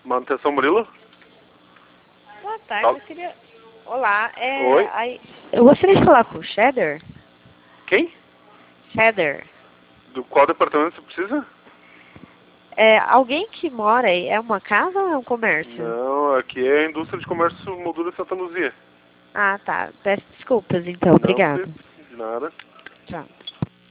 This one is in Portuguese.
Manutenção Murilo? Boa tarde, Fala. eu queria... Olá, Oi? eu gostaria de falar com o Cheddar. Quem? Cheddar. Do qual departamento você precisa? Alguém que mora aí, é uma casa ou é um comércio? Não, aqui é a Indústria de Comércio Moldura Santa Luzia. Ah, tá. Peço desculpas, então. Não, Obrigado. de nada. Tchau.